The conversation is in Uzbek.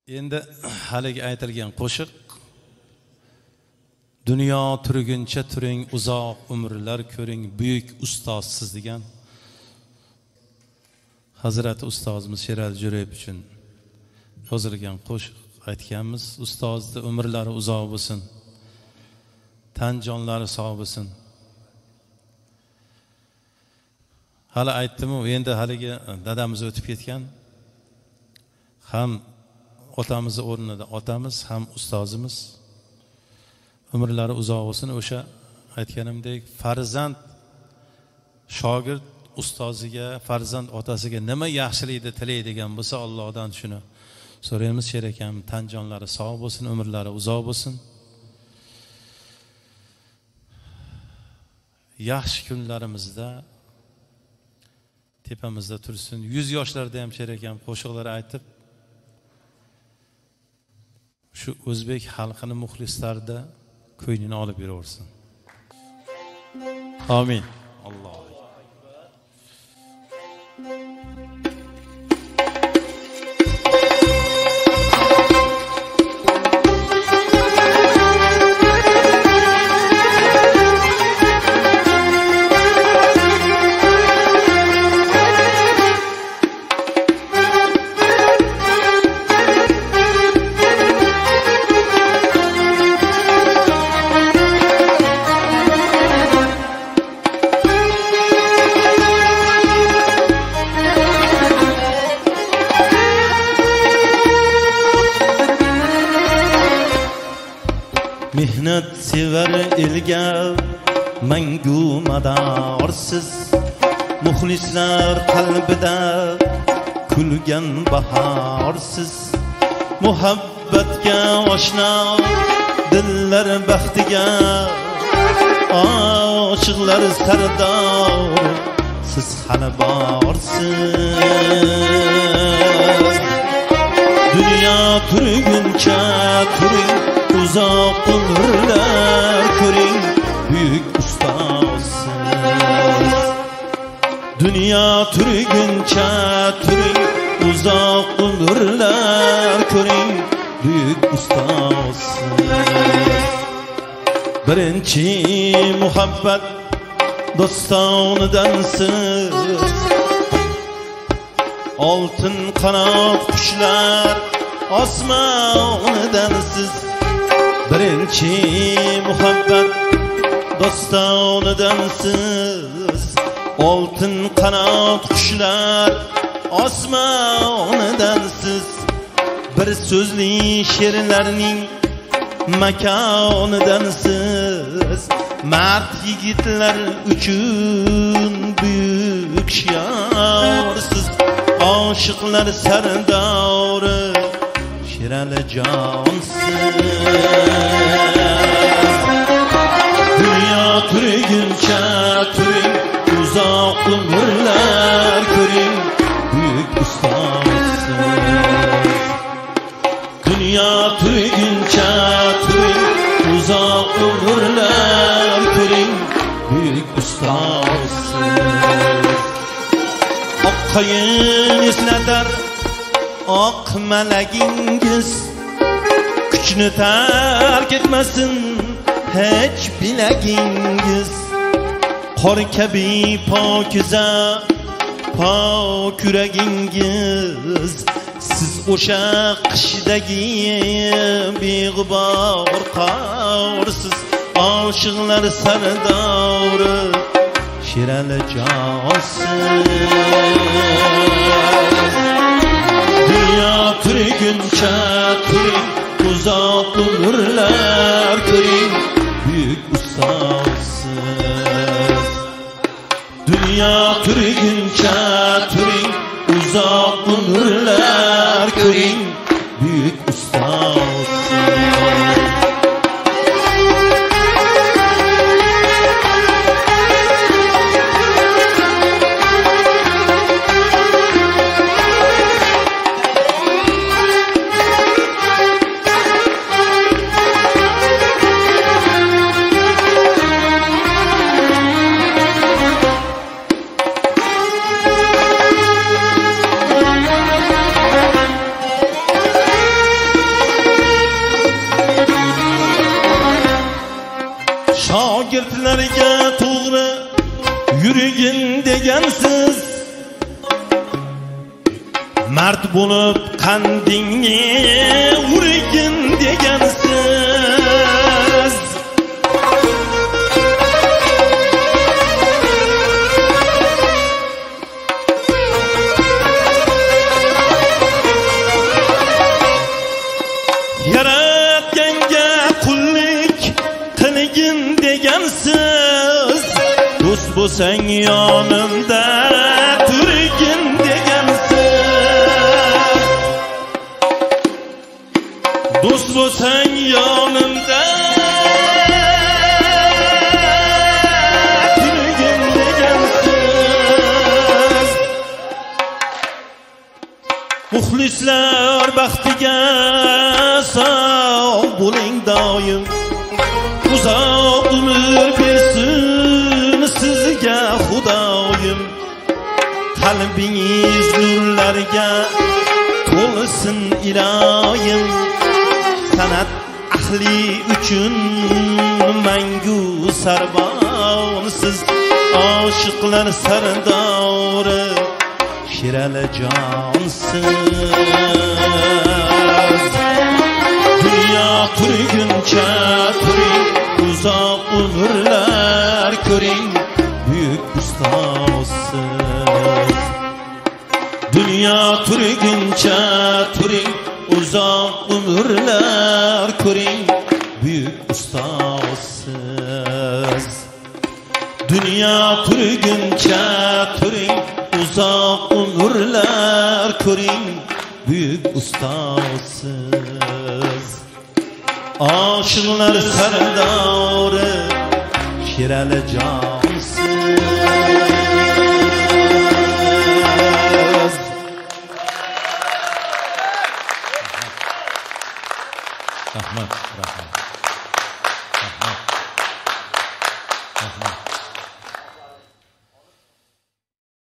Endi haligi aytilgan qo'shiq dunyo turguncha turing, uzoq umrlar ko'ring, buyuk ustozsiz degan Hazrati ustozimiz Sherali Jo'rayev uchun yozilgan qo'shiq aytganmiz. Ustozni umrlari uzoq bo'lsin, tan jonlari sog' bo'lsin. Hali aytdim-ku, endi haligi dadamiz o'tib ketgan, ham otamizni o'rnida otamiz, ham ustozimiz umrlari uzoq bo'lsin. O'sha aytganimdek, farzand shogird ustoziga, farzand otasiga nima yaxshilikni tilaydigan bo'lsa, Allohdan shuni so'raymiz. Sher akam tan jonlari sog' bo'lsin, umrlari uzoq bo'lsin. Yaxshi kunlarimizda tepamizda tursin. 100 yoshlarda ham Sher akam qo'shiqlar aytib, shu o'zbek xalqini muxlislarda ko'nglini olib yuraversin. Amin. Alloh. Mehnat sevar elga mangu madorsiz, muxlislar qalbida kulgan bahorsiz, muhabbatga oshna dillar baxtiga oshiqlar sardor, siz hali borsiz. Dünya turguncha turing, uzoq umrlar ko'ring, buyuk ustozsiz. Dünya turguncha turing, uzoq umrlar ko'ring, buyuk ustozsiz. Birinchi muhabbat dostonidansiz, oltin qanot qushlar osmonidansiz. Birinchi muhabbat dostonidansiz, oltin qanot qushlar osmonidansiz. Bir so'zli she'rlarning makonidansiz, mard yigitlar uchun buyuk shiorsiz. Oshiqlar sardori Sherali jonsiz. Dünya turguncha turing, uzoq umrlar ko'ring, buyuk ustozsiz. Dünya turguncha turing, uzoq umrlar ko'ring, buyuk ustozsiz. Oqqayin eslatar oq malagingiz, kuchni tark etmasin hech bilagingiz. Qor kabi pokiza pok yuragingiz, siz o'sha qishdagi beg'ubor qorsiz. Oshiqlar sardori Sherali jonsiz. Dünya turguncha turing, uzoq umrlar ko'ring, buyuk ustozsiz. Dünya turguncha turing, uzoq umrlar ko'ring, buyuk ustozsiz. Şogirdlarga to'g'ri yurgin degansiz, mard bo'lib qandingni urgin degansiz. Yaratganga qullik qilgin degansiz, do'st bo'lsang yonimda turgin degansiz. Do'st bo'lsang yonimda turgin degansiz. Muxlislar baxtiga sog' bo'ling doim, uzoq umr bersin sizga Xudoyim. Qalbingiz nurlarga to'lsin iloyim, san'at ahli uchun mangu sarvonsiz, oshiqlar sardori Sherali jonsiz. Dünya turguncha turing, uzoq umrlar ko'ring, buyuk ustozsiz. Dünya turguncha turing, uzoq umrlar ko'ring, buyuk ustozsiz. Dünya turguncha turing, uzoq umrlar ko'ring, buyuk ustozsiz. Oshiqlar sardori Sherali jonsiz. Rahmat, rahmat.